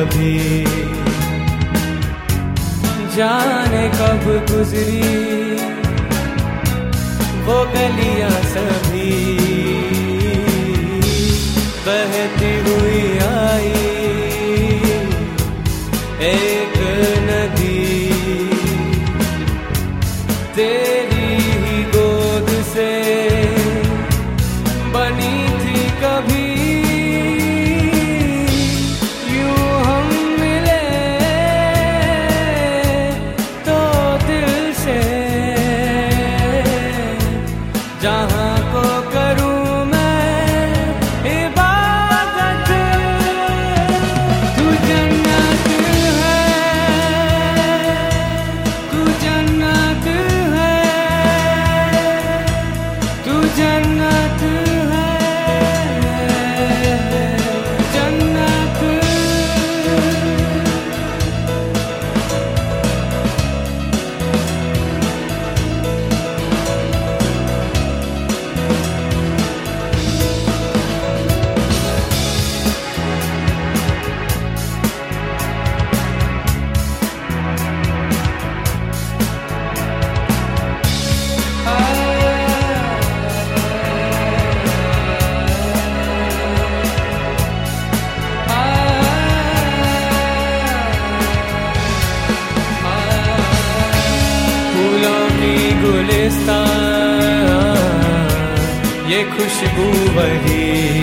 कभी, जाने कब गुजरी वो गलियां सभी, बहती हुई आई एक नदी, तेरी ही गोद से बनी थी कभी, यूं हम मिले तो दिल से, जहां को करूं मैं इबादत, तू जन्नत है, तू जन्नत है, तू जन्नत है, जन्नत। फूलों की गुलिस्तान ये खुशबू वही,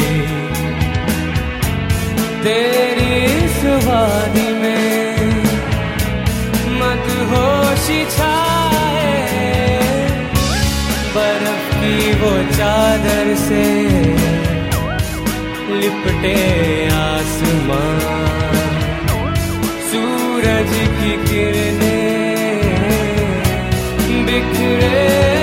तेरी इस वादी में मदहोशी छाए, बर्फ की वो चादर से लिपटे आसमां, सूरज की किरणें बिखरे